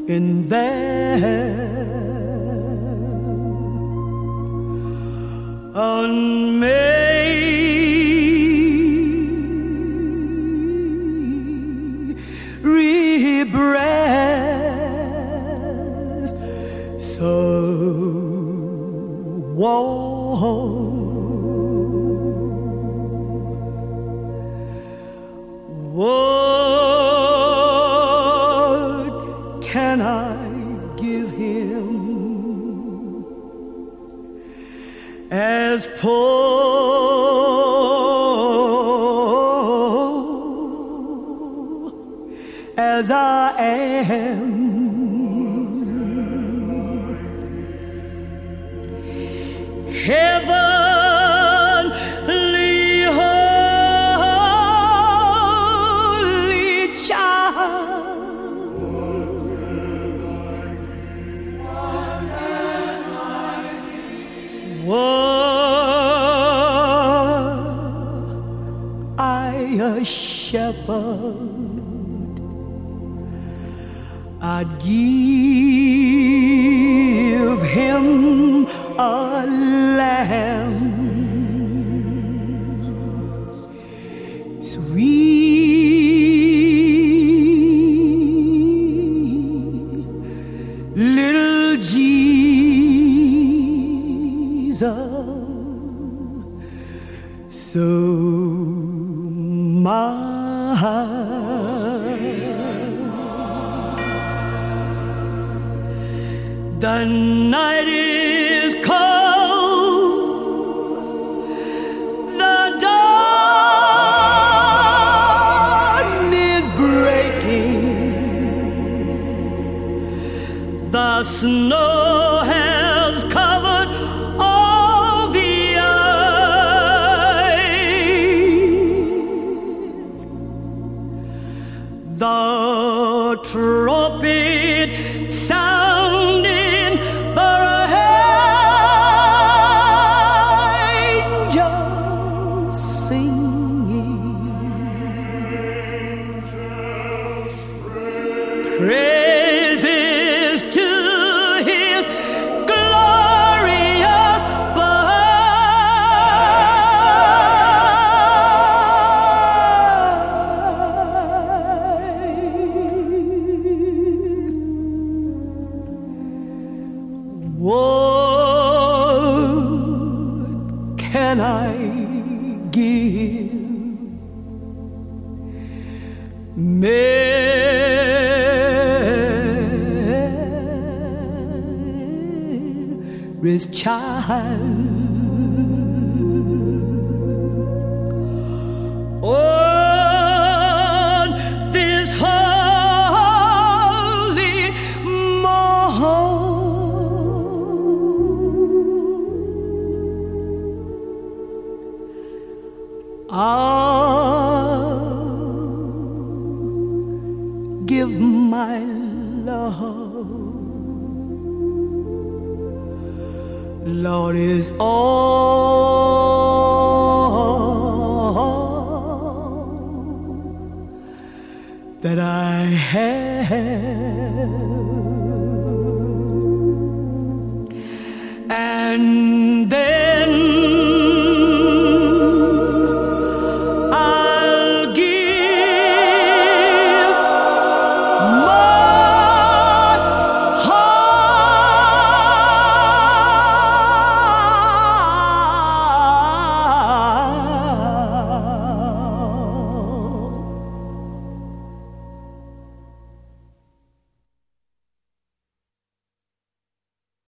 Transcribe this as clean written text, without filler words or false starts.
in there on Mary breast so warm. What can I give him as poor as I am? Heavenly holy child, were I a shepherd, I'd give him a lamb, sweet little Jesus, so mine. The night is cold, the dawn is breaking, the snow has covered all the ice, the trumpet sounding, the angels singing, praises to his glorious birth. What can I give Mary's child? On this holy morn, I'll give my love, Lord, is all that I have, and